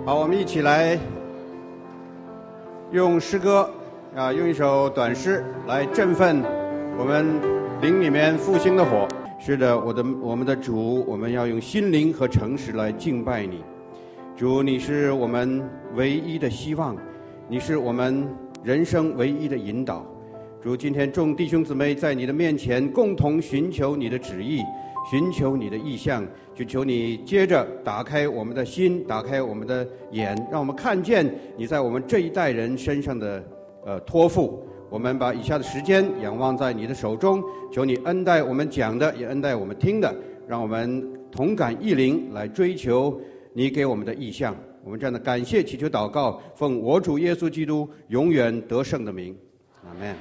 好，我们一起来用诗歌用一首短诗来振奋我们灵里面复兴的火。是的，我们的主，我们要用心灵和诚实来敬拜你。主，你是我们唯一的希望，你是我们人生唯一的引导。主，今天众弟兄姊妹在你的面前共同寻求你的旨意，寻求你的意向，就求你接着打开我们的心，打开我们的眼，让我们看见你在我们这一代人身上的托付。我们把以下的时间仰望在你的手中，求你恩待我们讲的，也恩待我们听的，让我们同感异灵，来追求你给我们的意向。我们这样的感谢祈求祷告，奉我主耶稣基督永远得胜的名，阿们。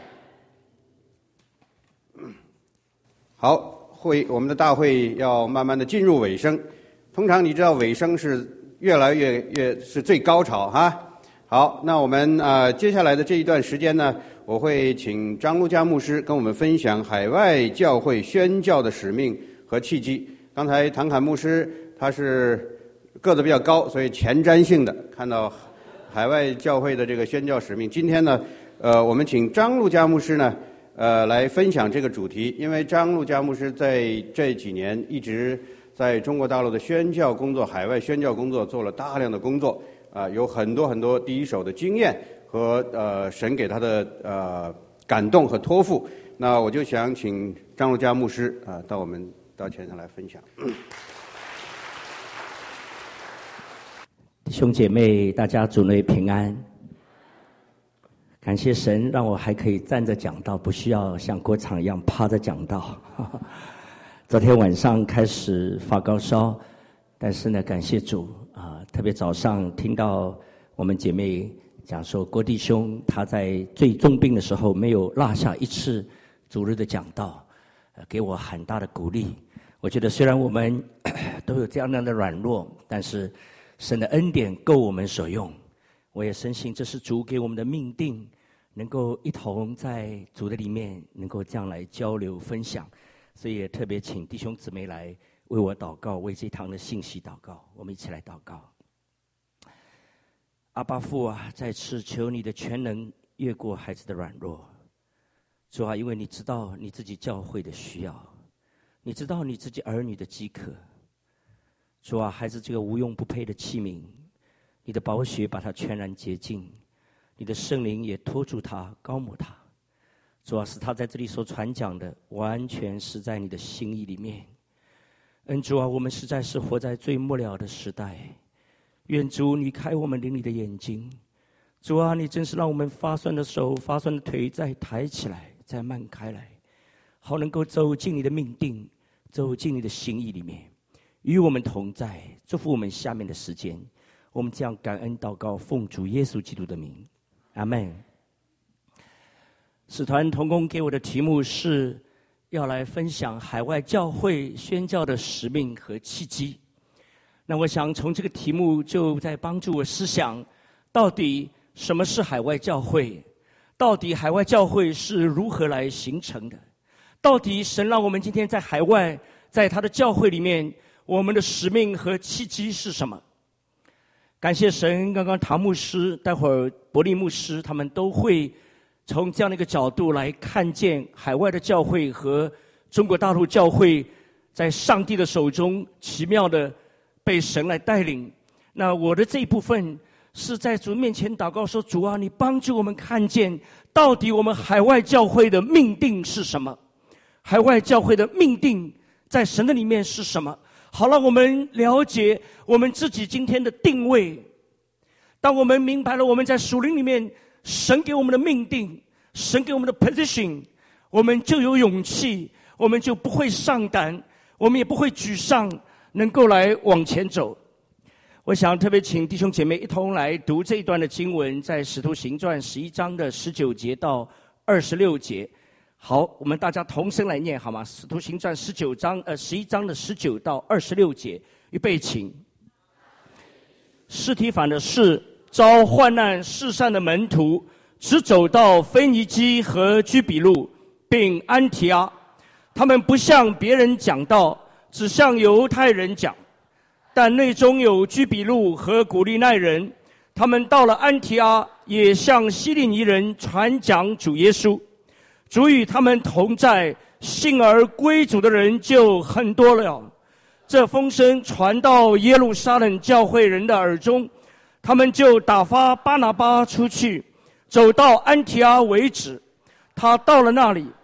好，我们的大会要慢慢的进入尾声。通常你知道尾声是越来越是最高潮哈。好，那我们接下来的这一段时间呢，我会请张路加牧师跟我们分享海外教会宣教的使命和契机。刚才唐侃牧师他是个子比较高，所以前瞻性的看到海外教会的这个宣教使命。今天呢，我们请张路加牧师呢来分享这个主题，因为张路加牧师在这几年一直在中国大陆的宣教工作、海外宣教工作做了大量的工作，有很多第一手的经验和神给他的感动和托付。那我就想请张路加牧师到前上来分享。 弟兄姐妹，大家主内平安。感谢神让我还可以站着讲道，不需要像郭场一样趴着讲道。昨天晚上开始发高烧，但是呢，感谢主特别早上听到我们姐妹讲说，郭弟兄他在最重病的时候没有落下一次主日的讲道，给我很大的鼓励。我觉得虽然我们都有这样的软弱，但是神的恩典够我们所用。我也深信这是主给我们的命定，能够一同在主的里面能够这样来交流分享，所以也特别请弟兄姊妹来为我祷告，为这堂的信息祷告。我们一起来祷告。阿爸父啊，再次求你的全能越过孩子的软弱。主啊，因为你知道你自己教会的需要，你知道你自己儿女的饥渴。主啊，孩子这个无用不配的器皿，你的宝血把它全然洁净，你的圣灵也托住他，高抹他。主啊，使他在这里所传讲的完全是在你的心意里面。恩主啊，我们实在是活在最末了的时代，愿主你开我们灵里的眼睛。主啊，你真是让我们发酸的手、发酸的腿再抬起来，再慢开来，好能够走进你的命定，走进你的心意里面，与我们同在，祝福我们下面的时间。我们这样感恩祷告，奉主耶稣基督的名，阿们。使团同工给我的题目是要来分享海外教会宣教的使命和契机。那我想从这个题目就在帮助我思想，到底什么是海外教会？到底海外教会是如何来形成的？到底神让我们今天在海外，在他的教会里面，我们的使命和契机是什么？感谢神，刚刚唐牧师，待会儿伯利牧师，他们都会从这样的一个角度来看见海外的教会和中国大陆教会在上帝的手中奇妙的被神来带领。那我的这一部分是在主面前祷告说，主啊，你帮助我们看见到底我们海外教会的命定是什么，海外教会的命定在神的里面是什么，好让我们了解我们自己今天的定位。当我们明白了我们在属灵里面神给我们的命定，神给我们的 position， 我们就有勇气，我们就不会上胆，我们也不会沮丧，能够来往前走。我想特别请弟兄姐妹一同来读这一段的经文，在使徒行传11章的19节到26节。好，我们大家同声来念好吗？使徒行传11章的19到26节，预备请。司提反的事遭患难世上的门徒，只走到腓尼基和居比路，并安提阿。他们不向别人讲道，只向犹太人讲。 但内中有居比路和古利奈人，他们到了安提阿，也向希利尼人传讲主耶稣。主与他们同在，信而归主的人就很多了。这风声传到耶路撒冷教会人的耳中，他们就打发巴拿巴出去，走到安提阿为止。他到了那里，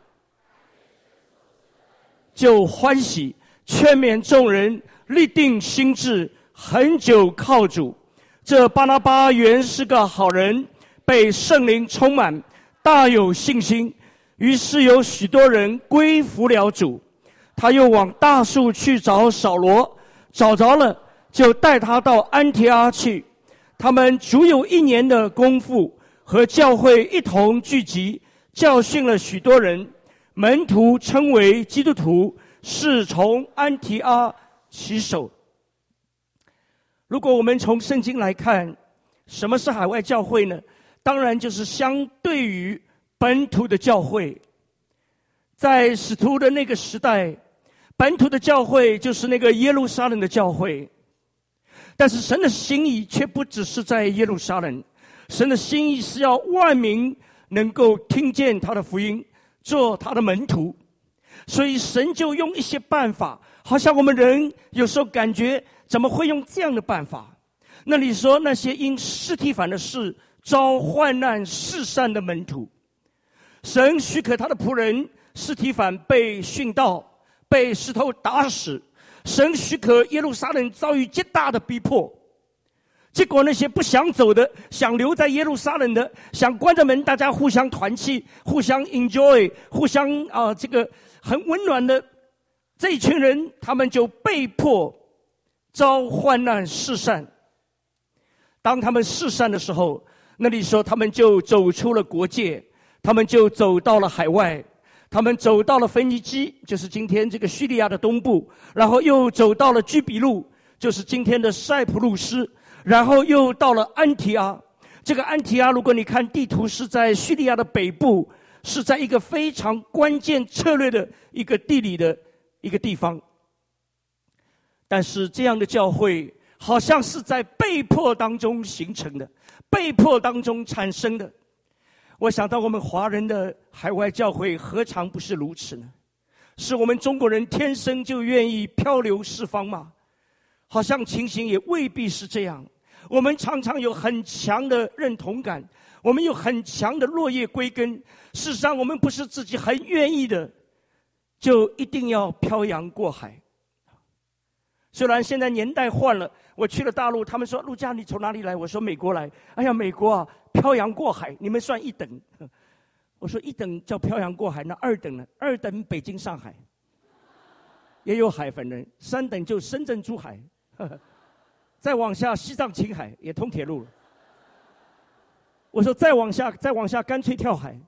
就欢喜，劝勉众人，立定心志，恒久靠主。这巴拿巴原是个好人，被圣灵充满，大有信心，于是有许多人归服了主。他又往大树去找扫罗，找着了，就带他到安提阿去。他们足有1年的功夫，和教会一同聚集，教训了许多人。门徒称为基督徒，是从安提阿起手。如果我们从圣经来看，什么是海外教会呢？当然就是相对于本土的教会。在使徒的那个时代，本土的教会就是那个耶路撒冷的教会。但是神的心意却不只是在耶路撒冷，神的心意是要万民能够听见他的福音，做他的门徒。所以神就用一些办法，好像我们人有时候感觉怎么会用这样的办法？那你说那些因司提反的事遭患难试散的门徒，神许可他的仆人司提反被殉道，被石头打死，神许可耶路撒冷遭遇极大的逼迫。结果那些不想走的，想留在耶路撒冷的，想关着门大家互相团契，互相 enjoy， 互相这个很温暖的这一群人，他们就被迫遭患难四散。当他们四散的时候，那里说他们就走出了国界，他们就走到了海外，他们走到了腓尼基，就是今天这个叙利亚的东部，然后又走到了居比路，就是今天的塞浦路斯，然后又到了安提阿。这个安提阿，如果你看地图，是在叙利亚的北部，是在一个非常关键策略的一个地理的一个地方。但是这样的教会好像是在被迫当中形成的，被迫当中产生的。我想到我们华人的海外教会何尝不是如此呢？是我们中国人天生就愿意漂流四方吗？好像情形也未必是这样。我们常常有很强的认同感，我们有很强的落叶归根。事实上我们不是自己很愿意的就一定要漂洋过海。虽然现在年代换了，我去了大陆，他们说陆家你从哪里来？我说美国来。哎呀，美国啊，漂洋过海，你们算一等。我说一等叫漂洋过海，那二等呢？二等北京上海也有海，反正3等就深圳珠海，再往下西藏青海也通铁路了。我说再往下干脆跳海。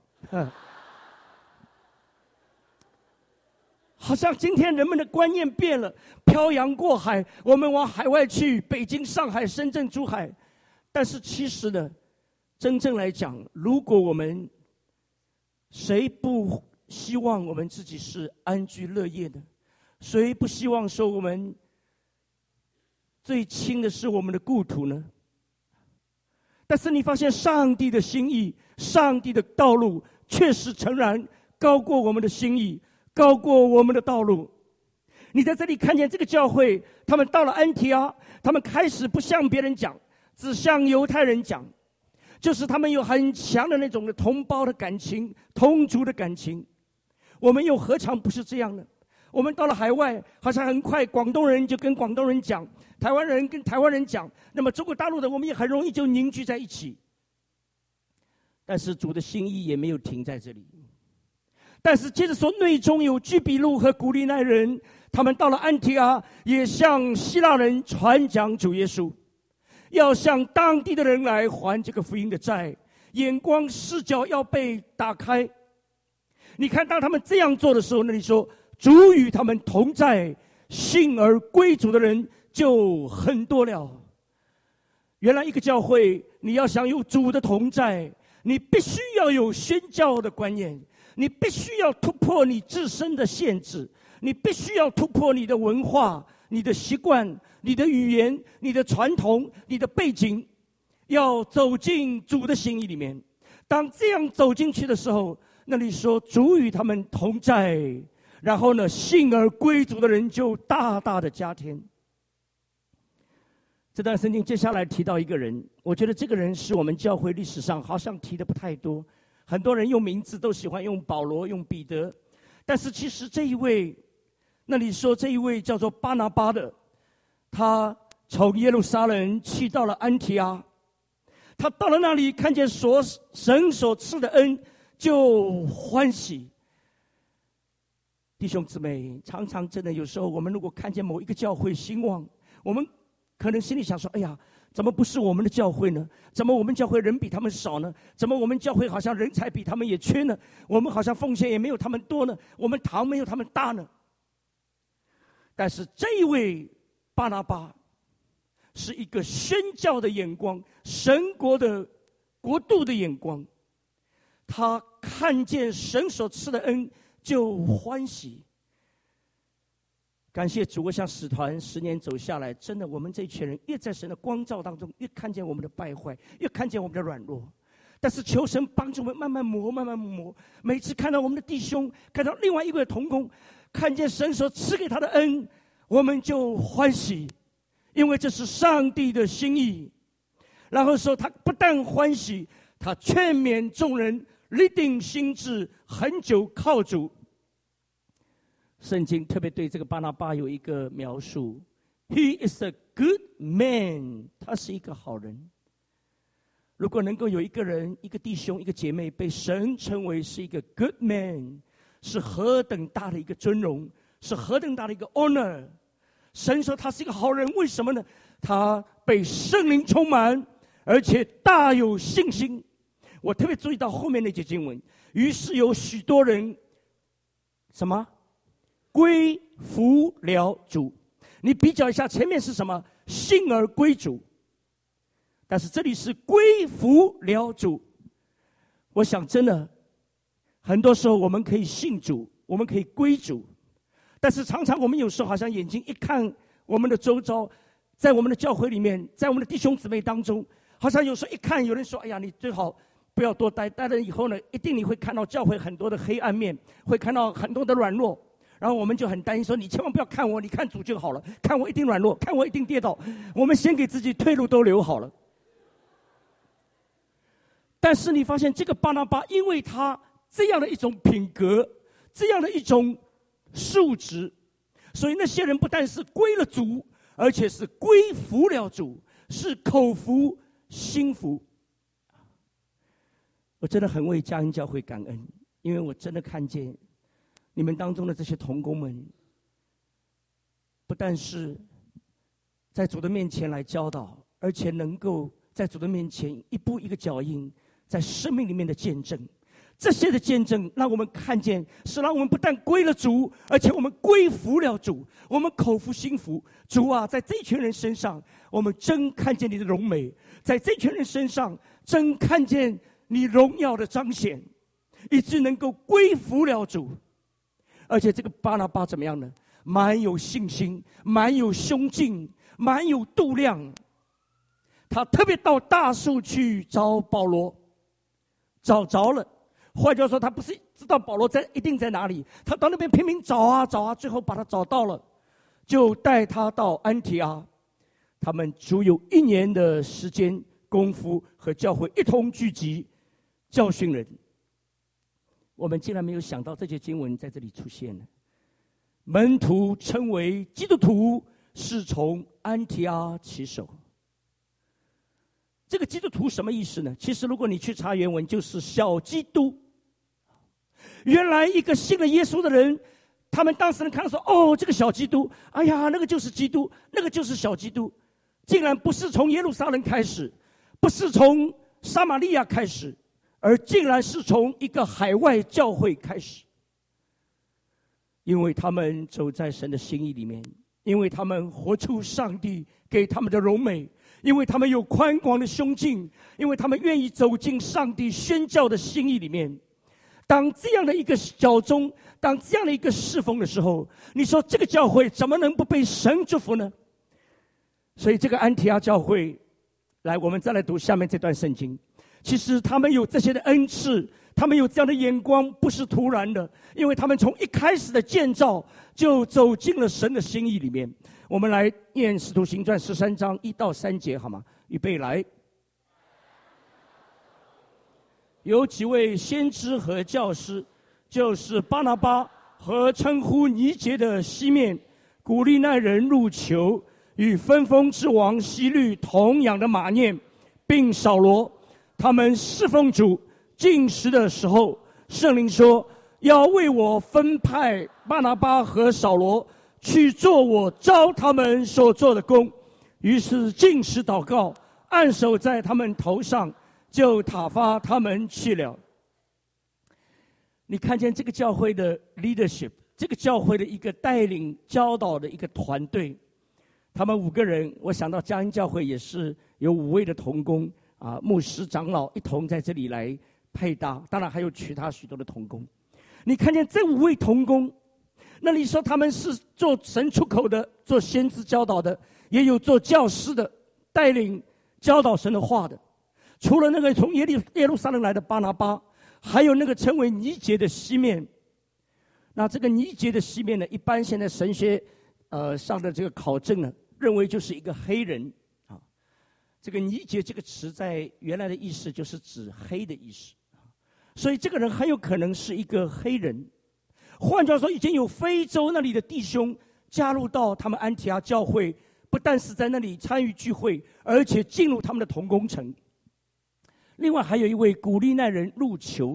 好像今天人们的观念变了，漂洋过海，我们往海外去，北京、上海、深圳、珠海。但是其实呢，真正来讲，如果我们谁不希望我们自己是安居乐业的？谁不希望说我们最亲的是我们的故土呢？但是你发现上帝的心意，上帝的道路确实诚然高过我们的心意，高过我们的道路。你在这里看见这个教会，他们到了安提阿，他们开始不向别人讲，只向犹太人讲，就是他们有很强的那种的同胞的感情，同族的感情。我们又何尝不是这样呢？我们到了海外，好像很快广东人就跟广东人讲，台湾人跟台湾人讲，那么中国大陆的我们也很容易就凝聚在一起。但是主的心意也没有停在这里。但是接着说，内中有居比路和古利奈人，他们到了安提阿，也向希腊人传讲主耶稣，要向当地的人来还这个福音的债，眼光视角要被打开。你看当他们这样做的时候，那里说主与他们同在，信而归主的人就很多了。原来一个教会，你要想有主的同在，你必须要有宣教的观念，你必须要突破你自身的限制，你必须要突破你的文化， 你的习惯、你的语言、你的传统、你的背景，要走进主的心意里面。当这样走进去的时候，那里说主与他们同在，然后呢，信而归主的人就大大的加添。这段圣经接下来提到一个人，我觉得这个人是我们教会历史上好像提的不太多，很多人用名字都喜欢用保罗、用彼得，但是其实这一位，那里说这一位叫做巴拿巴的，他从耶路撒冷去到了安提阿，他到了那里看见神所赐的恩就欢喜。弟兄姊妹，常常真的有时候我们如果看见某一个教会兴旺，我们可能心里想说，哎呀，怎么不是我们的教会呢？怎么我们教会人比他们少呢？怎么我们教会好像人才比他们也缺呢？我们好像奉献也没有他们多呢？我们堂没有他们大呢？但是这一位巴拿巴是一个宣教的眼光，神国的国度的眼光，他看见神所赐的恩就欢喜。感谢主，我想使团10年走下来，真的我们这一群人越在神的光照当中，越看见我们的败坏，越看见我们的软弱。但是求神帮助我们慢慢磨，慢慢磨。每次看到我们的弟兄，看到另外一位同工，看见神所赐给他的恩，我们就欢喜，因为这是上帝的心意。然后说他不但欢喜，他劝勉众人立定心志，恒久靠主。圣经特别对这个巴拿巴有一个描述 ，He is a good man， 他是一个好人。如果能够有一个人、一个弟兄、一个姐妹被神称为是一个 good man， 是何等大的一个尊荣，是何等大的一个 honor。神说他是一个好人，为什么呢？他被圣灵充满，而且大有信心。我特别注意到后面那节经文，于是有许多人什么归服了主。你比较一下，前面是什么？信而归主，但是这里是归服了主。我想真的很多时候我们可以信主，我们可以归主，但是常常我们有时候好像眼睛一看我们的周遭，在我们的教会里面，在我们的弟兄姊妹当中，好像有时候一看有人说，哎呀，你最好不要多待，待了以后呢，一定你会看到教会很多的黑暗面，会看到很多的软弱。然后我们就很担心说，你千万不要看我，你看主就好了，看我一定软弱，看我一定跌倒，我们先给自己退路都留好了。但是你发现这个巴拿巴，因为他这样的一种品格，这样的一种素质，所以那些人不但是归了主，而且是归服了主，是口服心服。我真的很为嘉恩教会感恩，因为我真的看见你们当中的这些同工们，不但是在主的面前来教导，而且能够在主的面前一步一个脚印，在生命里面的见证。这些的见证让我们看见，是让我们不但归了主，而且我们归服了主，我们口服心服。主啊，在这群人身上，我们真看见你的荣美，在这群人身上真看见你荣耀的彰显，以致能够归服了主。而且这个巴拿巴怎么样呢？蛮有信心，蛮有胸襟，蛮有度量。他特别到大树去找保罗，找着了。换句话说，他不是知道保罗一定在哪里，他到那边拼命找啊找啊，最后把他找到了，就带他到安提阿。他们足有1年的时间功夫和教会一同聚集，教训人。我们竟然没有想到这节经文在这里出现了。门徒称为基督徒，是从安提阿起手。这个基督徒什么意思呢？其实如果你去查原文，就是小基督。原来一个信了耶稣的人，他们当时人看到说，哦，这个小基督，哎呀，那个就是基督，那个就是小基督，竟然不是从耶路撒冷开始，不是从撒玛利亚开始，而竟然是从一个海外教会开始。因为他们走在神的心意里面，因为他们活出上帝给他们的荣美，因为他们有宽广的胸襟，因为他们愿意走进上帝宣教的心意里面。 当这样的一个教宗，当这样的一个侍奉的时候，你说这个教会怎么能不被神祝福呢？所以这个安提阿教会，来，我们再来读下面这段圣经。其实他们有这些的恩赐，他们有这样的眼光，不是突然的，因为他们从一开始的建造就走进了神的心意里面。我们来念使徒行传13章1到3节，好吗？预备来。有几位先知和教师，就是巴拿巴和称呼尼结的西面、古利奈人路求与分封之王希律同养的马念，并扫罗，他们侍奉主禁食的时候，圣灵说要为我分派巴拿巴和扫罗去做我召他们所做的工。于是禁食祷告，按手在他们头上，就打发他们去了。你看见这个教会的 leadership， 这个教会的一个带领教导的一个团队，他们5个人，我想到嘉恩教会也是有5位的同工啊，牧师长老一同在这里来配搭，当然还有其他许多的同工。你看见这5位同工，那你说他们是做神出口的，做先知教导的，也有做教师的，带领教导神的话的。除了那个从耶路撒冷来的巴拿巴，还有那个称为尼结的西面。那这个尼结的西面呢，一般现在神学上的这个考证呢，认为就是一个黑人啊。这个尼结这个词在原来的意思就是指黑的意思，所以这个人很有可能是一个黑人。换句话说，已经有非洲那里的弟兄加入到他们安提阿教会，不但是在那里参与聚会，而且进入他们的同工城。另外还有一位古利奈人路求，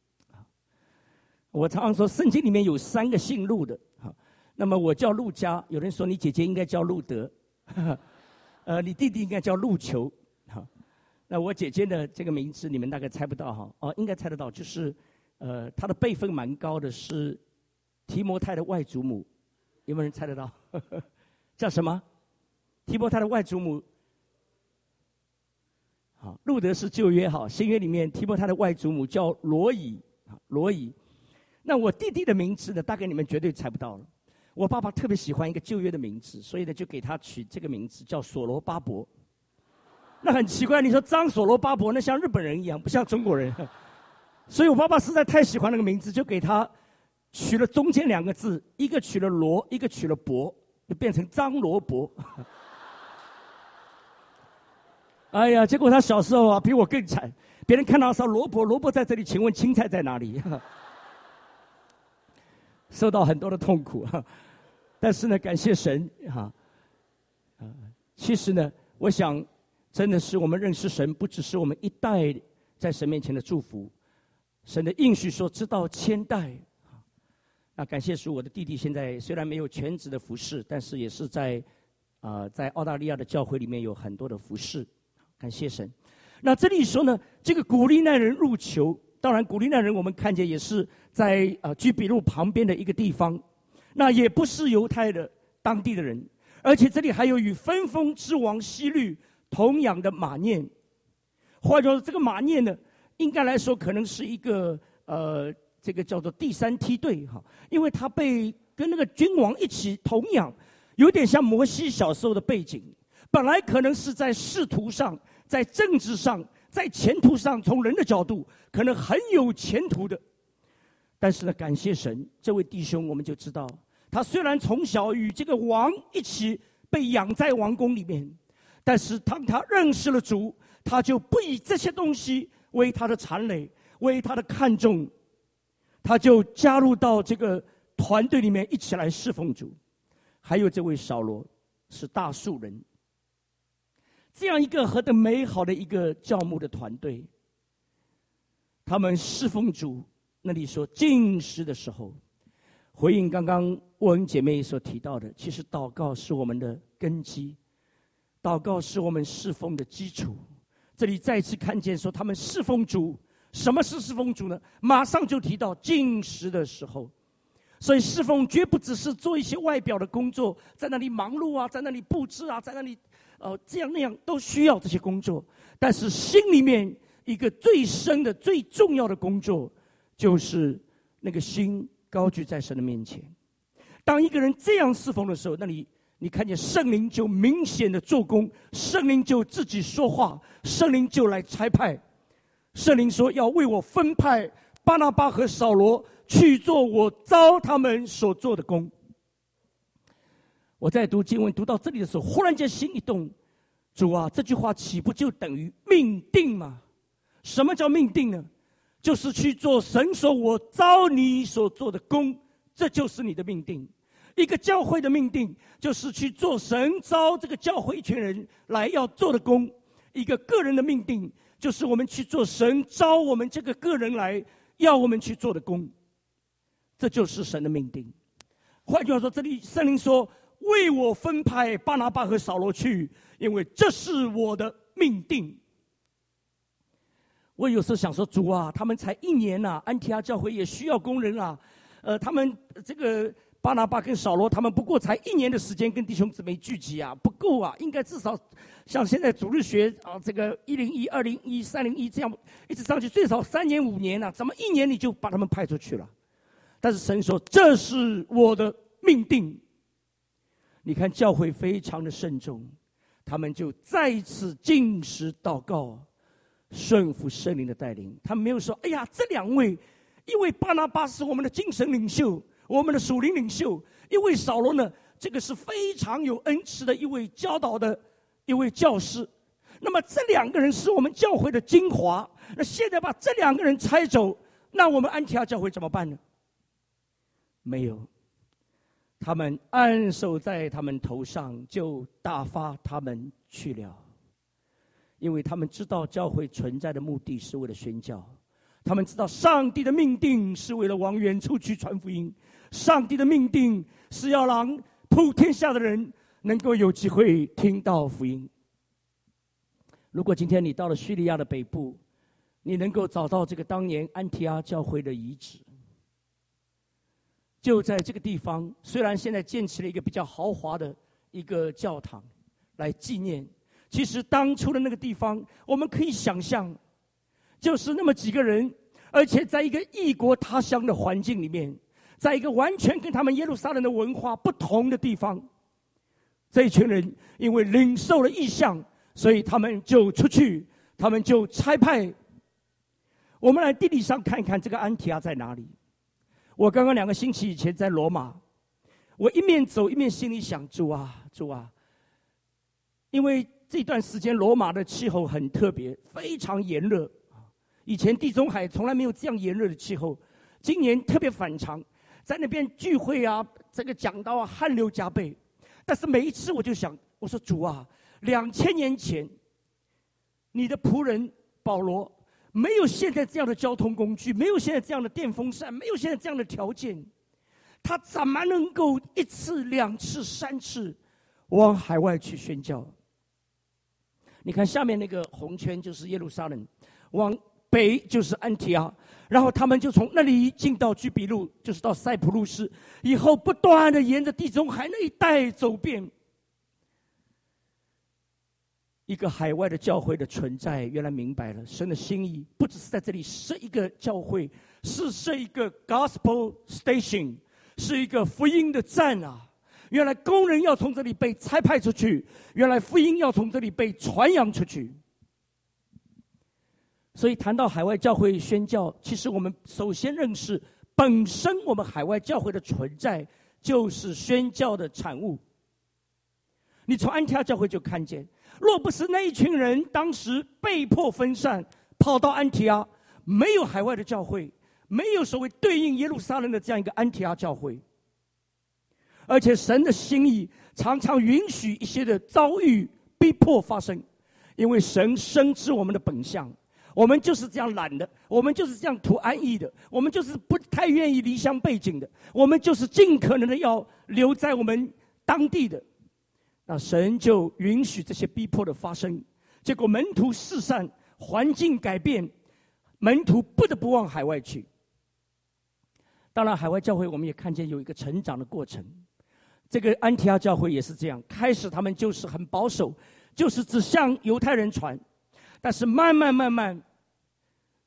我常常说圣经里面有3个姓路的，那么我叫路加，有人说你姐姐应该叫路德，你弟弟应该叫路求，那我姐姐的这个名字你们大概猜不到哈，应该猜得到，就是她的辈分蛮高的，是提摩太的外祖母，有没有人猜得到？叫什么？提摩太的外祖母。好，路德是旧约，好，新约里面提摩太的外祖母叫罗以，罗以。那我弟弟的名字呢，大概你们绝对猜不到了。我爸爸特别喜欢一个旧约的名字，所以呢就给他取这个名字叫所罗巴伯。那很奇怪，你说张所罗巴伯，那像日本人一样，不像中国人。所以我爸爸实在太喜欢那个名字，就给他取了中间2个字，一个取了罗，一个取了伯，就变成张罗伯。哎呀，结果他小时候啊比我更惨，别人看到说萝卜，萝卜在这里，请问青菜在哪里？受到很多的痛苦，但是呢，感谢神哈。其实呢，我想真的是我们认识神，不只是我们一代在神面前的祝福，神的应许说直到千代。那感谢主，我的弟弟现在虽然没有全职的服事，但是也是在澳大利亚的教会里面有很多的服事。感谢神。那这里说呢，这个古利奈人入囚，当然古利奈人我们看见也是在居比路旁边的一个地方，那也不是犹太的当地的人，而且这里还有与分封之王希律同养的马念。换句话说，这个马念呢，应该来说可能是一个这个叫做第3梯队哈，因为他被跟那个君王一起同养，有点像摩西小时候的背景。本来可能是在仕途上，在政治上，在前途上，从人的角度可能很有前途的，但是呢，感谢神，这位弟兄我们就知道，他虽然从小与这个王一起被养在王宫里面，但是当他认识了主，他就不以这些东西为他的缠累，为他的看重，他就加入到这个团队里面一起来侍奉主。还有这位扫罗是大数人。这样一个何等美好的一个教牧的团队，他们侍奉主。那里说禁食的时候，回应刚刚沃恩姐妹所提到的，其实祷告是我们的根基，祷告是我们侍奉的基础。这里再次看见说他们侍奉主。什么是侍奉主呢？马上就提到禁食的时候。所以侍奉绝不只是做一些外表的工作，在那里忙碌啊，在那里布置啊，在那里这样那样都需要这些工作，但是心里面一个最深的最重要的工作， 就是那个心高举在神的面前。当一个人这样侍奉的时候，那你看见圣灵就明显的做工，圣灵就自己说话，圣灵就来差派。圣灵说要为我分派巴拿巴和扫罗去做我召他们所做的工。我在读经文读到这里的时候，忽然间心一动，主啊，这句话岂不就等于命定吗？什么叫命定呢？就是去做神说我召你所做的工，这就是你的命定。一个教会的命定就是去做神召这个教会一群人来要做的工。一个个人的命定就是我们去做神召我们这个个人来要我们去做的工，这就是神的命定。换句话说，这里圣灵说为我分派巴拿巴和扫罗去，因为这是我的命定。我有时候想说，主啊，他们才1年啊，安提阿教会也需要工人啊。他们这个巴拿巴跟扫罗，他们不过才1年的时间跟弟兄姊妹聚集啊，不够啊，应该至少像现在主日学啊，这个101、201、301这样一直上去，最少3年5年啊，怎么1年你就把他们派出去了？但是神说这是我的命定。你看教会非常的慎重，他们就再一次禁食祷告，顺服圣灵的带领。他们没有说哎呀，这2位，一位巴拿巴是我们的精神领袖，我们的属灵领袖，一位扫罗呢，这个是非常有恩赐的一位教导的一位教师。那么这2个人是我们教会的精华，那现在把这2个人拆走，那我们安提阿教会怎么办呢？没有，他们按手在他们头上，就打发他们去了。因为他们知道教会存在的目的是为了宣教，他们知道上帝的命定是为了往远处去传福音，上帝的命定是要让普天下的人能够有机会听到福音。如果今天你到了叙利亚的北部，你能够找到这个当年安提阿教会的遗址，就在这个地方，虽然现在建起了一个比较豪华的一个教堂来纪念，其实当初的那个地方我们可以想象，就是那么几个人，而且在一个异国他乡的环境里面，在一个完全跟他们耶路撒冷的文化不同的地方，这一群人因为领受了异象，所以他们就出去，他们就差派。我们来地理上看一看这个安提阿在哪里。我刚刚2个星期以前在罗马，我一面走一面心里想，主啊主啊，因为这段时间罗马的气候很特别，非常炎热，以前地中海从来没有这样炎热的气候，今年特别反常，在那边聚会啊，这个讲道啊，汗流浃背。但是每一次我就想，我说主啊，2000年前你的仆人保罗没有现在这样的交通工具，没有现在这样的电风扇，没有现在这样的条件，他怎么能够1次、2次、3次往海外去宣教？你看下面那个红圈就是耶路撒冷，往北就是安提阿，然后他们就从那里进到居比路，就是到塞浦路斯，以后不断的沿着地中海那一带走遍。一个海外的教会的存在，原来明白了神的心意，不只是在这里设一个教会，是设一个 gospel station， 是一个福音的站啊！原来工人要从这里被差派出去，原来福音要从这里被传扬出去。所以谈到海外教会宣教，其实我们首先认识，本身我们海外教会的存在就是宣教的产物。你从安提阿教会就看见，若不是那一群人当时被迫分散，跑到安提阿，没有海外的教会，没有所谓对应耶路撒冷的这样一个安提阿教会。而且神的心意常常允许一些的遭遇逼迫发生，因为神深知我们的本相，我们就是这样懒的，我们就是这样图安逸的，我们就是不太愿意离乡背井的，我们就是尽可能的要留在我们当地的。那神就允许这些逼迫的发生，结果门徒四散，环境改变，门徒不得不往海外去。当然海外教会我们也看见有一个成长的过程，这个安提阿教会也是这样，开始他们就是很保守，就是只向犹太人传，但是慢慢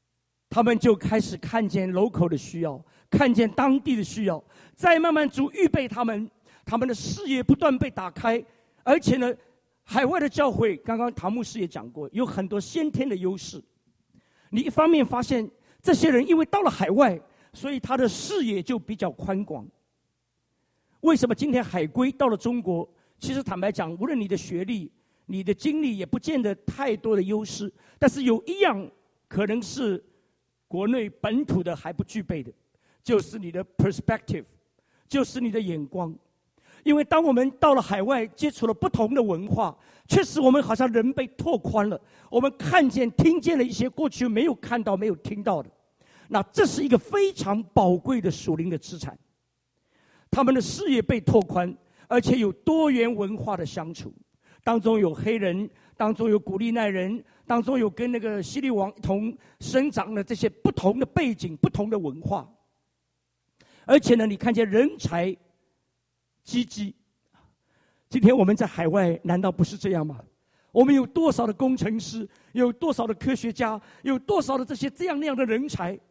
他们就开始看见 local 的需要，看见当地的需要，再慢慢主预备他们的视野不断被打开，而且呢，海外的教会，刚刚唐牧师也讲过，有很多先天的优势。你一方面发现这些人因为到了海外，所以他的视野就比较宽广。为什么今天海归到了中国？其实坦白讲，无论你的学历、你的经历，也不见得太多的优势，但是有一样可能是国内本土的还不具备的，就是你的 perspective， 就是你的眼光。因为当我们到了海外，接触了不同的文化，确实我们好像人被拓宽了，我们看见、听见了一些过去没有看到、没有听到的。那这是一个非常宝贵的属灵的资产。他们的视野被拓宽，而且有多元文化的相处，当中有黑人，当中有古利奈人，当中有跟那个希律王一同生长的这些不同的背景、不同的文化。而且呢，你看见人才济济。今天我们在海外，难道不是这样吗？我们有多少的工程师，有多少的科学家，有多少的这些这样那样的人才？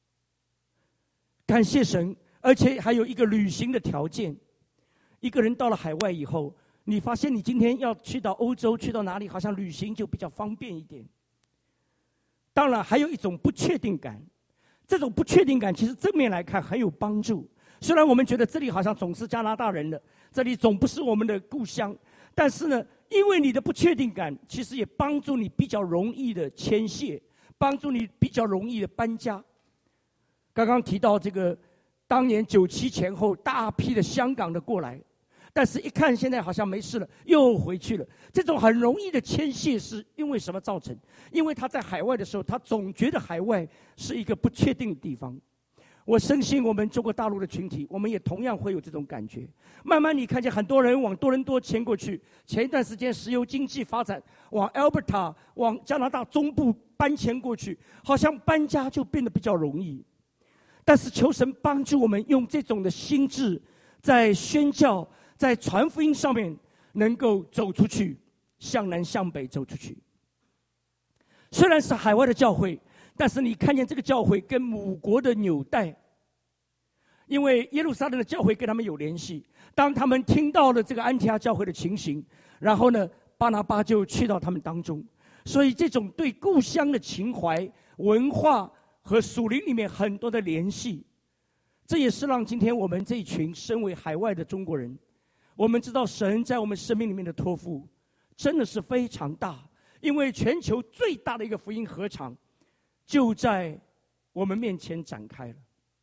感谢神，而且还有一个旅行的条件。一个人到了海外以后，你发现你今天要去到欧洲，去到哪里，好像旅行就比较方便一点。当然，还有一种不确定感。这种不确定感，其实正面来看很有帮助。虽然我们觉得这里好像总是加拿大人的，这里总不是我们的故乡，但是呢，因为你的不确定感，其实也帮助你比较容易的迁徙，帮助你比较容易的搬家。刚刚提到这个，当年97前后，大批的香港的过来，但是一看现在好像没事了，又回去了。这种很容易的迁徙是因为什么造成？因为他在海外的时候，他总觉得海外是一个不确定的地方。我深信我们中国大陆的群体，我们也同样会有这种感觉。慢慢你看见很多人往多伦多迁过去，前一段时间石油经济发展，往 Alberta 往加拿大中部搬迁过去，好像搬家就变得比较容易。但是求神帮助我们用这种的心智，在宣教、在传福音上面能够走出去，向南向北走出去。虽然是海外的教会，但是你看见这个教会跟母国的纽带，因为耶路撒冷的教会跟他们有联系。当他们听到了这个安提阿教会的情形，然后呢，巴拿巴就去到他们当中。所以这种对故乡的情怀、文化和属灵里面很多的联系，这也是让今天我们这一群身为海外的中国人，我们知道神在我们生命里面的托付真的是非常大。因为全球最大的一个福音禾场就在我们面前展开了。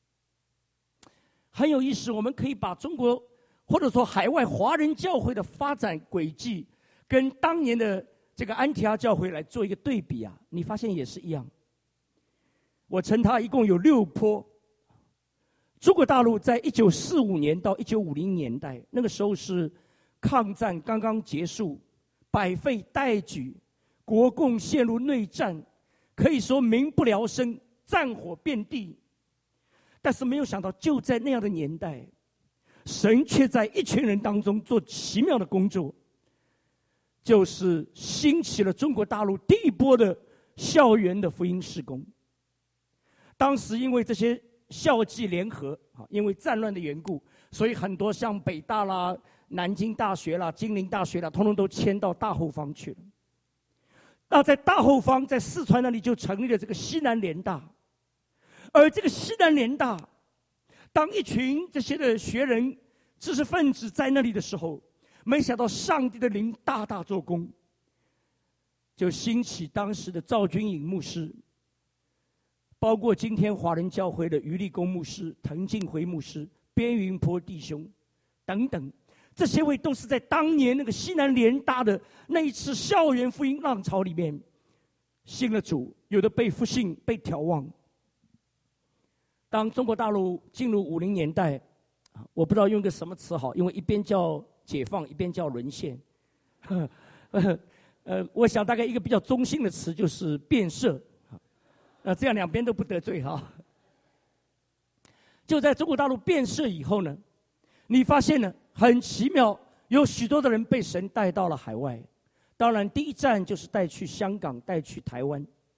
很有意思，我们可以把中国或者说海外华人教会的发展轨迹跟当年的这个安提阿教会来做一个对比啊，你发现也是一样。我称它一共有6波。中国大陆在1945年到1950年代，那个时候是抗战刚刚结束，百废待举，国共陷入内战，可以说民不聊生，战火遍地。但是没有想到，就在那样的年代，神却在一群人当中做奇妙的工作，就是兴起了中国大陆第一波的校园的福音事工。当时因为这些校际联合，因为战乱的缘故，所以很多像北大啦、南京大学啦、金陵大学啦，统统都迁到大后方去了。那在大后方，在四川那里就成立了这个西南联大。而这个西南联大，当一群这些的学人、知识分子在那里的时候，没想到上帝的灵大大做工，就兴起当时的赵君颖牧师，包括今天华人教会的余立功牧师、滕敬辉牧师、边云波弟兄等等，这些位都是在当年那个西南联大的那一次校园福音浪潮里面信了主，有的被复信、被挑旺。当中国大陆进入50年代，我不知道用个什么词好，因为一边叫解放，一边叫沦陷。我想大概一个比较中性的词就是变色。这样两边都不得罪哈。就在中国大陆变色以后呢，你发现呢很奇妙，有许多的人被神带到了海外。当然，第一站就是带去香港，带去台湾。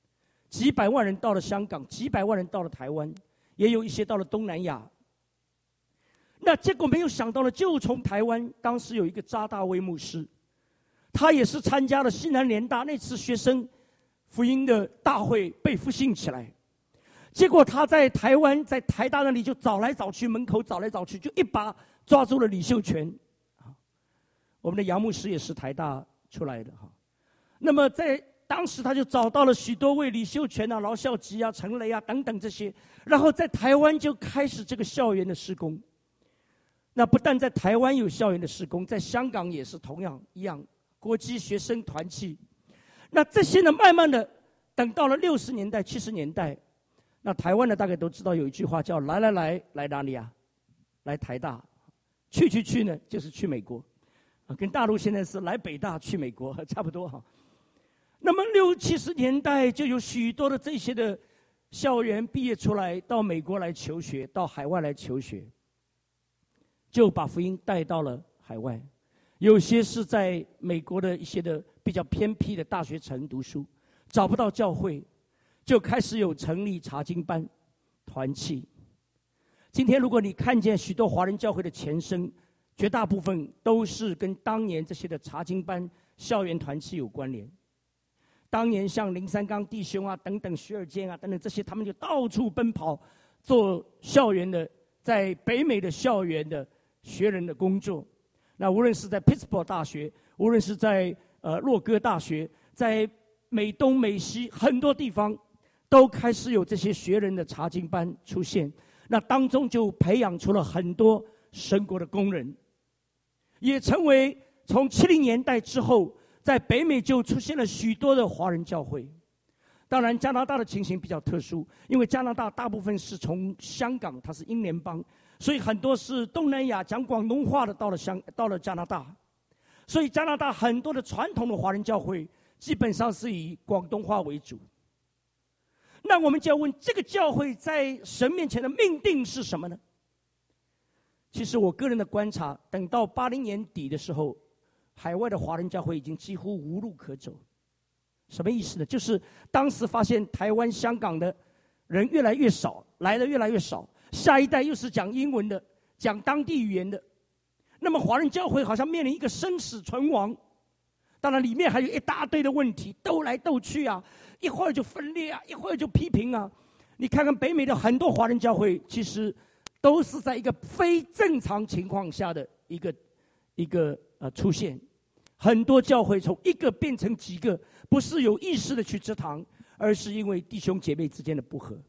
几百万人到了香港，几百万人到了台湾，也有一些到了东南亚。那结果没有想到呢，就从台湾，当时有一个查大卫牧师，他也是参加了西南联大那次学生福音的大会，被复兴起来。结果他在台湾，在台大那里就找来找去，门口找来找去，就一把抓住了李秀全。我们的杨牧师也是台大出来的哈。那么在当时他就找到了许多位李秀全啊、劳孝吉啊、陈雷啊等等这些，然后在台湾就开始这个校园的施工。那不但在台湾有校园的施工，在香港也是同样一样，国际学生团契。那这些呢，慢慢的等到了60年代、70年代，那台湾的大概都知道有一句话叫“来哪里啊？来台大，去呢就是去美国，跟大陆现在是来北大去美国差不多哈。”那么60、70年代就有许多的这些的校园毕业出来，到美国来求学，到海外来求学，就把福音带到了海外。有些是在美国的一些的比较偏僻的大学城读书，找不到教会，就开始有成立查经班、团契。今天如果你看见许多华人教会的前身，绝大部分都是跟当年这些的查经班、校园团契有关联。当年像林三刚弟兄啊等等、徐尔坚啊等等这些，他们就到处奔跑，做校园的，在北美的校园的学人的工作。那无论是在 Pittsburgh 大学，无论是在洛哥大学，在美东美西很多地方，都开始有这些学人的查经班出现。那当中就培养出了很多神国的工人，也成为从70年代之后，在北美就出现了许多的华人教会。当然加拿大的情形比较特殊，因为加拿大大部分是从香港，它是英联邦，所以很多是东南亚讲广东话的到了加拿大，所以加拿大很多的传统的华人教会基本上是以广东话为主。那我们就要问，这个教会在神面前的命定是什么呢？其实我个人的观察，等到80年底的时候，海外的华人教会已经几乎无路可走。什么意思呢？就是当时发现台湾、香港的人越来越少，来的越来越少，下一代又是讲英文的，讲当地语言的，那么华人教会好像面临一个生死存亡。当然里面还有一大堆的问题，斗来斗去啊，一会儿就分裂啊，一会儿就批评啊。你看看北美的很多华人教会，其实都是在一个非正常情况下的一个出现。很多教会从一个变成几个，不是有意识的去支堂，而是因为弟兄姐妹之间的不和，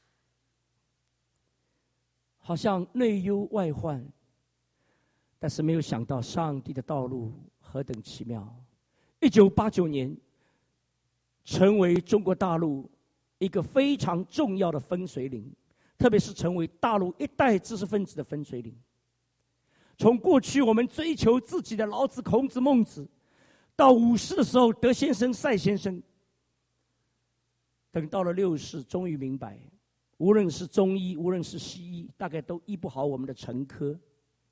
好像内忧外患。但是没有想到上帝的道路何等奇妙。1989年成为中国大陆一个非常重要的分水岭，特别是成为大陆一代知识分子的分水岭。从过去我们追求自己的老子、孔子、孟子，到50的时候德先生、赛先生，等到了60，终于明白，无论是中医，无论是西医，大概都医不好我们的陈科。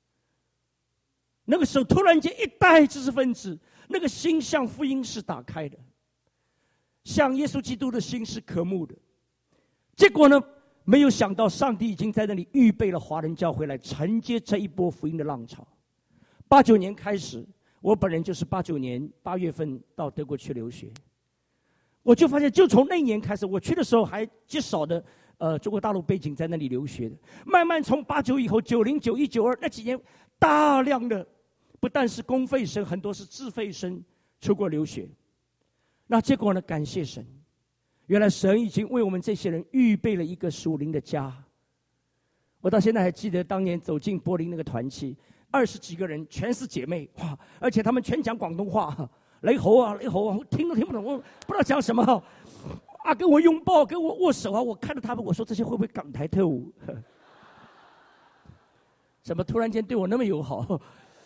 那个时候突然间一代知识分子，那个心向福音是打开的，向耶稣基督的心是渴慕的。结果呢，没有想到上帝已经在那里预备了华人教会来承接这一波福音的浪潮。89年开始，我本人就是89年8月份到德国去留学，我就发现就从那一年开始，我去的时候还极少的中国大陆背景在那里留学的，慢慢从89以后，90、91、92那几年，大量的不但是公费生，很多是自费生出国留学。那结果呢？感谢神，原来神已经为我们这些人预备了一个属灵的家。我到现在还记得当年走进柏林那个团契，20几个人全是姐妹，哇！而且他们全讲广东话，雷猴啊，我听都听不懂，我不知道讲什么啊，跟我拥抱，跟我握手啊，我看着他们，我说这些会不会港台特务？怎么突然间对我那么友好？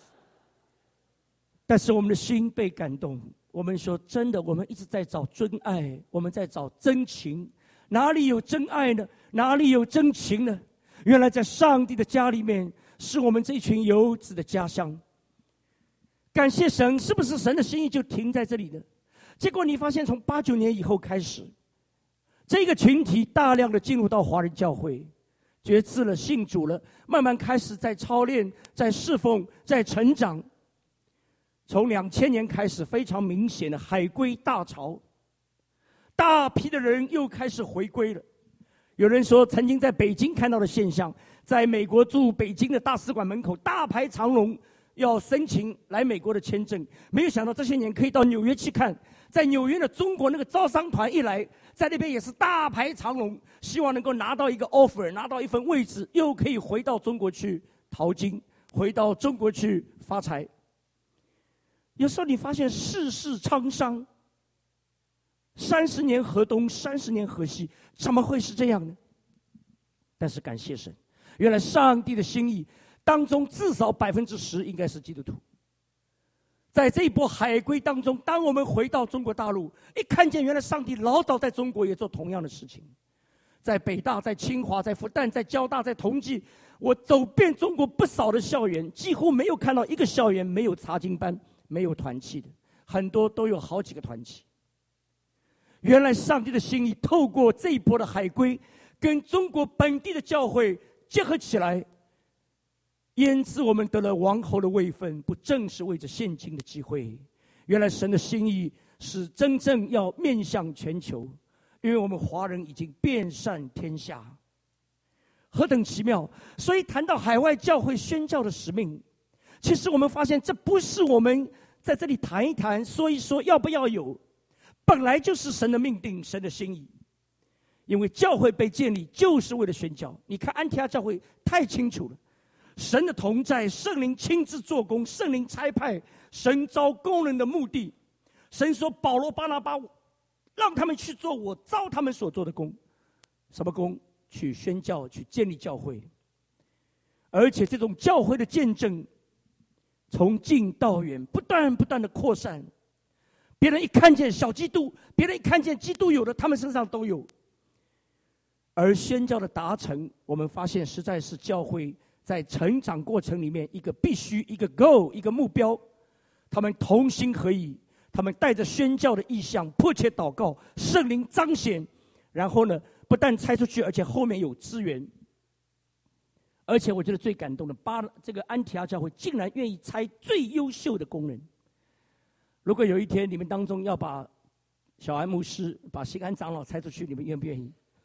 但是我们的心被感动，我们说真的，我们一直在找真爱，我们在找真情。哪里有真爱呢？哪里有真情呢？原来在上帝的家里面，是我们这群游子的家乡。感谢神，是不是神的心意就停在这里呢？结果你发现从89年以后开始， 这个群体大量的进入到华人教会，决志了，信主了，慢慢开始在操练，在侍奉，在成长。从2000年开始，非常明显的海归大潮，大批的人又开始回归了。有人说，曾经在北京看到的现象，在美国驻北京的大使馆门口大排长龙，要申请来美国的签证。没有想到这些年可以到纽约去看，在纽约的中国那个招商团一来，在那边也是大排长龙，希望能够拿到一个 offer， 拿到一份位置，又可以回到中国去淘金，回到中国去发财。有时候你发现世事沧桑，30年河东，30年河西，怎么会是这样呢？但是感谢神，原来上帝的心意当中至少10%应该是基督徒。在这一波海归当中，当我们回到中国大陆，一看见原来上帝老早在中国也做同样的事情，在北大、在清华、在复旦、在交大、在同济，我走遍中国不少的校园，几乎没有看到一个校园没有查经班、没有团契的，很多都有好几个团契。原来上帝的心意透过这一波的海归，跟中国本地的教会结合起来，因此我们得了王侯的位分，不正是为着现今的机会？原来神的心意是真正要面向全球，因为我们华人已经遍散天下，何等奇妙！所以谈到海外教会宣教的使命，其实我们发现这不是我们在这里谈一谈、说一说要不要有，本来就是神的命定、神的心意。因为教会被建立就是为了宣教。你看安提阿教会太清楚了，神的同在，圣灵亲自做工，圣灵差派，神召工人的目的。神说保罗、巴拿巴让他们去做我召他们所做的工。什么工？去宣教，去建立教会。而且这种教会的见证从近到远不断的扩散，别人一看见小基督，别人一看见基督有的他们身上都有。而宣教的达成，我们发现实在是教会在成长过程里面一个必须、一个 goal、一个目标。他们同心合意，他们带着宣教的意向，迫切祷告，圣灵彰显，然后呢，不但拆出去，而且后面有资源。而且我觉得最感动的，这个安提阿教会竟然愿意拆最优秀的工人。如果有一天你们当中要把小安牧师、把新安长老拆出去，你们愿不愿意？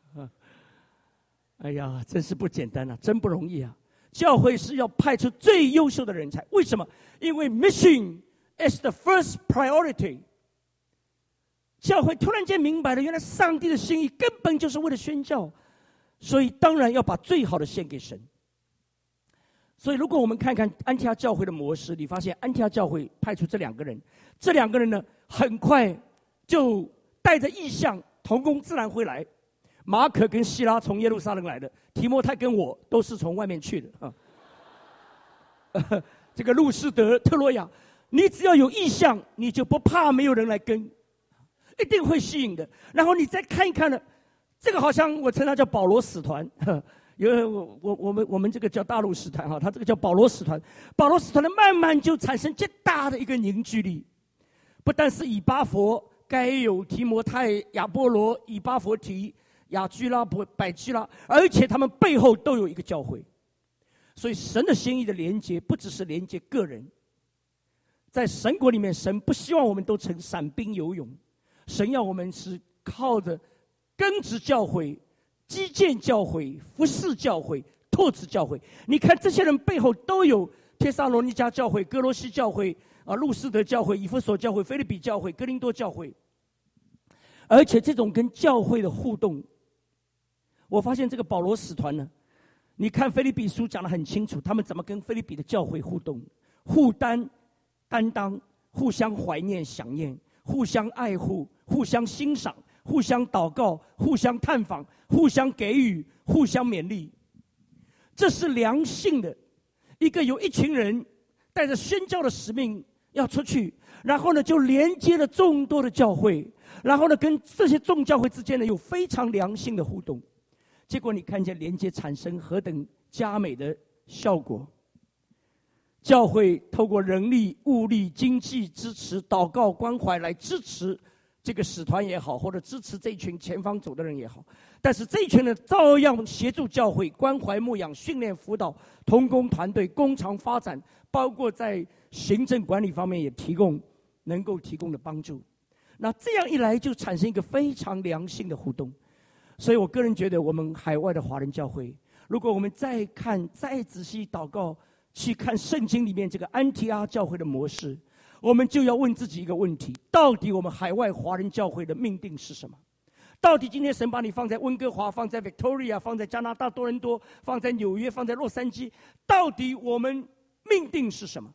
哎呀，真是不简单啊，真不容易啊！教会是要派出最优秀的人才，为什么？因为 mission is the first priority。教会突然间明白了，原来上帝的心意根本就是为了宣教，所以当然要把最好的献给神。所以如果我们看看安提阿教会的模式，你发现安提阿教会派出这2个人，这2个人呢，很快就带着意向，同工自然会来。马可跟希拉从耶路撒冷来的，提摩太跟我都是从外面去的啊。这个路斯德、特洛亚，你只要有意向，你就不怕没有人来跟，一定会吸引的。然后你再看一看呢，这个好像我称它叫保罗使团，因为我们这个叫大陆使团哈，他这个叫保罗使团。保罗使团呢，慢慢就产生极大的一个凝聚力，不但是以巴弗、该有、提摩太、亚波罗、以巴弗提、雅居拉、百基拉，而且他们背后都有一个教会。所以神的心意的连接不只是连接个人，在神国里面，神不希望我们都成散兵游勇，神要我们是靠着根植教会、基建教会、服侍教会、拓殖教会。你看这些人背后都有帖撒罗尼迦教会、哥罗西教会、路斯德教会、以弗所教会、腓立比教会、哥林多教会。而且这种跟教会的互动，我发现这个保罗使团呢，你看腓立比书讲得很清楚，他们怎么跟腓立比的教会互动，互担当，互相怀念想念，互相爱护，互相欣赏，互相祷告，互相探访，互相给予，互相勉励。这是良性的一个，有一群人带着宣教的使命要出去，然后呢就连接了众多的教会，然后呢跟这些众教会之间呢有非常良性的互动。结果你看见连接产生何等佳美的效果。教会透过人力、物力、经济支持、祷告、关怀来支持这个使团也好，或者支持这一群前方走的人也好，但是这一群人照样协助教会关怀牧养、训练辅导、同工团队、工厂发展，包括在行政管理方面也能够提供的帮助。那这样一来，就产生一个非常良性的互动。所以我个人觉得，我们海外的华人教会，如果我们再仔细祷告，去看圣经里面这个安提阿教会的模式，我们就要问自己一个问题：到底我们海外华人教会的命定是什么？到底今天神把你放在温哥华、放在 Victoria、放在加拿大多伦多、放在纽约、放在洛杉矶，到底我们命定是什么？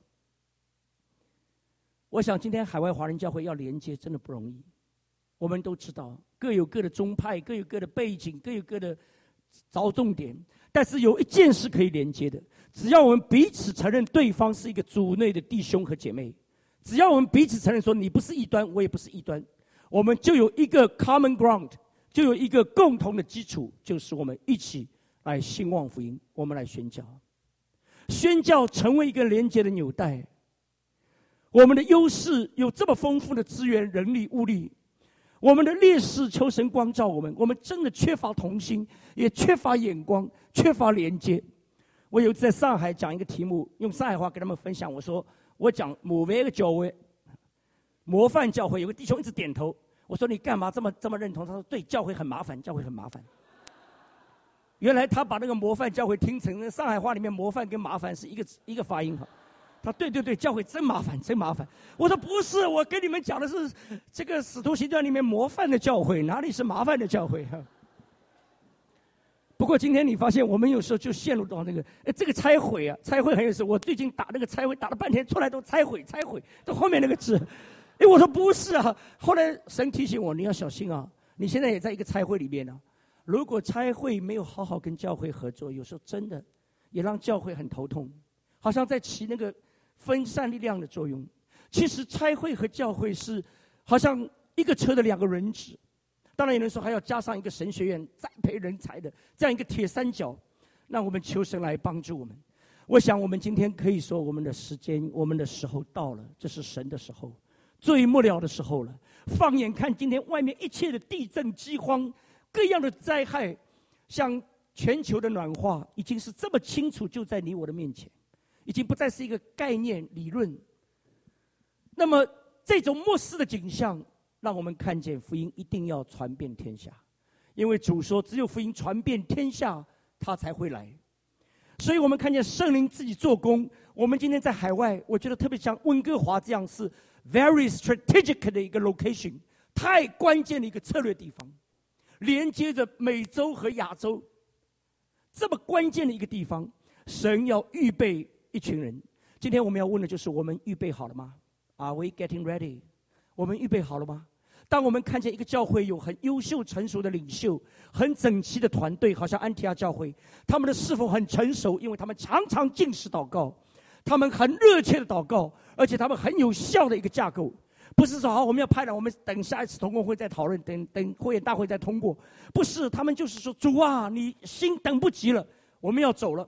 我想今天海外华人教会要连接真的不容易。我们都知道各有各的宗派，各有各的背景，各有各的着重点，但是有一件是可以连接的，只要我们彼此承认对方是一个主内的弟兄和姐妹，只要我们彼此承认说你不是异端，我也不是异端，我们就有一个 common ground， 就有一个共同的基础，就是我们一起来兴旺福音，我们来宣教。宣教成为一个连接的纽带。我们的优势有这么丰富的资源、人力、物力，我们的劣势求神光照我们。我们真的缺乏同心，也缺乏眼光，缺乏连接。我有一次在上海讲一个题目，用上海话跟他们分享，我讲某一个教会，模范教会，有个弟兄一直点头。我说你干嘛这么认同？他说对，教会很麻烦，教会很麻烦。原来他把那个模范教会听成上海话里面模范跟麻烦是一个发音哈。他对，教会真麻烦，真麻烦。我说不是，我跟你们讲的是这个使徒行传里面模范的教会，哪里是麻烦的教会哈？不过今天你发现，我们有时候就陷入到那个，这个拆毁啊，拆毁很有意思。我最近打那个拆毁，打了半天，出来都拆毁，到后面那个字，我说不是啊。后来神提醒我，你要小心啊，你现在也在一个拆会里面呢。如果拆会没有好好跟教会合作，有时候真的也让教会很头痛，好像在起那个分散力量的作用。其实差会和教会是好像一个车的两个轮子，当然有人说还要加上一个神学院栽培人才的这样一个铁三角。那我们求神来帮助我们。我想我们今天可以说，我们的时间、我们的时候到了，这是神的时候，最末了的时候了。放眼看今天外面一切的地震、饥荒、各样的灾害，像全球的暖化，已经是这么清楚，就在你我的面前。已经不再是一个概念理论。那么这种末世的景象，让我们看见福音一定要传遍天下，因为主说只有福音传遍天下，他才会来。所以我们看见圣灵自己做工。我们今天在海外，我觉得特别像温哥华这样是 very strategic 的一个 location， 太关键的一个策略地方，连接着美洲和亚洲，这么关键的一个地方，神要预备一群人。今天我们要问的就是：我们预备好了吗？ Are we getting ready？ 我们预备好了吗？当我们看见一个教会有很优秀成熟的领袖，很整齐的团队，好像安提阿教会，他们的侍奉很成熟，因为他们常常禁食祷告，他们很热切的祷告，而且他们很有效的一个架构。不是说好我们要派了，我们等下一次同工会再讨论，等会员大会再通过。不是，他们就是说：主啊，你心等不及了，我们要走了。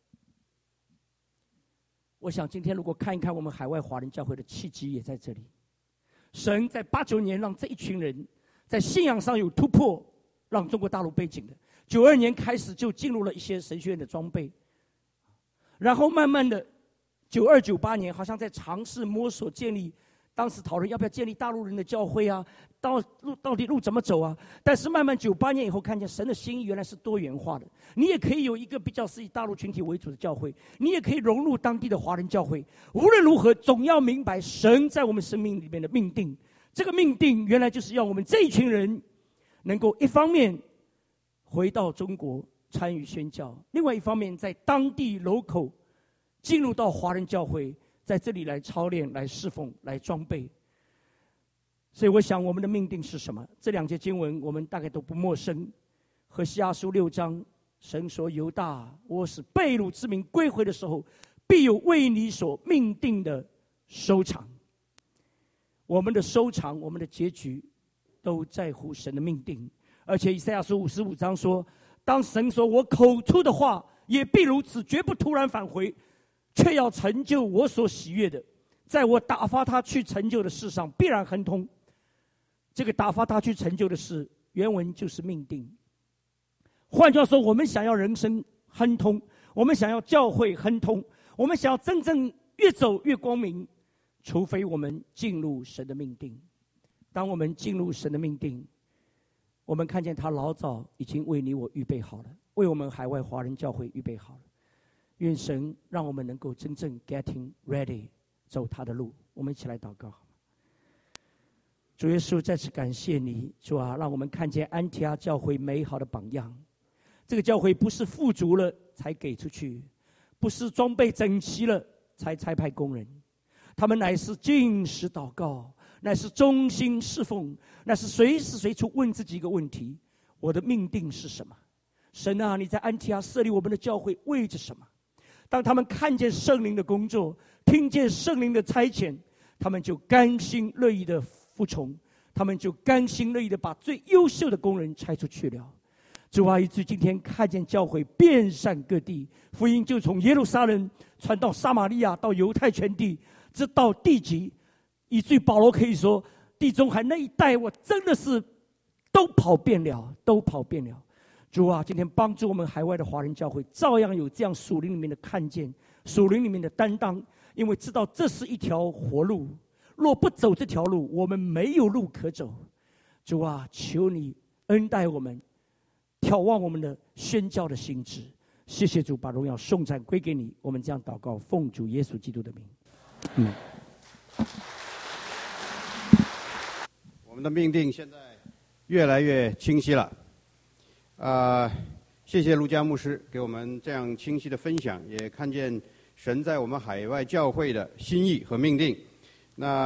我想今天如果看一看我们海外华人教会的契机也在这里。神在89年让这一群人在信仰上有突破，让中国大陆背景的92年开始就进入了一些神学院的装备，然后慢慢的92、98年好像在尝试摸索建立，当时讨论要不要建立大陆人的教会啊，到底路怎么走啊？但是慢慢98年以后，看见神的心意原来是多元化的。你也可以有一个比较是以大陆群体为主的教会，你也可以融入当地的华人教会。无论如何，总要明白神在我们生命里面的命定。这个命定原来就是要我们这一群人能够一方面回到中国参与宣教，另外一方面在当地 local 进入到华人教会，在这里来操练、来侍奉、来装备。所以我想我们的命定是什么？这两节经文我们大概都不陌生。何西阿书6章，神说：犹大，我使被掳之民归回的时候，必有为你所命定的收场。我们的收场，我们的结局都在乎神的命定。而且以赛亚书55章说，当神说我口出的话也必如此，绝不突然返回，却要成就我所喜悦的，在我打发他去成就的事上必然亨通。 这个打发他去成就的事，原文就是命定。换句话说，我们想要人生亨通，我们想要教会亨通，我们想要真正越走越光明，除非我们进入神的命定。当我们进入神的命定，我们看见他老早已经为你我预备好了，为我们海外华人教会预备好了。愿神让我们能够真正 getting ready， 走他的路。我们一起来祷告。主耶稣，再次感谢你，主啊，让我们看见安提阿教会美好的榜样。这个教会不是富足了才给出去，不是装备整齐了才差派工人，他们乃是禁食祷告，乃是忠心侍奉，乃是随时随处问自己一个问题：我的命定是什么？神啊，你在安提阿设立我们的教会为着什么？当他们看见圣灵的工作，听见圣灵的差遣，他们就甘心乐意的服从，他们就甘心乐意的把最优秀的工人差出去了。主啊，以至于今天看见教会遍散各地，福音就从耶路撒冷传到撒玛利亚，到犹太全地，直到地极，以至于保罗可以说，地中海那一带我真的是都跑遍了，都跑遍了。主啊，今天帮助我们海外的华人教会照样有这样属灵里面的看见，属灵里面的担当，因为知道这是一条活路，若不走这条路，我们没有路可走。主啊，求你恩待我们，眺望我们的宣教的心志。谢谢主，把荣耀颂赞归给你。我们这样祷告，奉主耶稣基督的名。 我们的命定现在越来越清晰了。谢谢陆家牧师给我们这样清晰的分享，也看见神在我们海外教会的心意和命定。那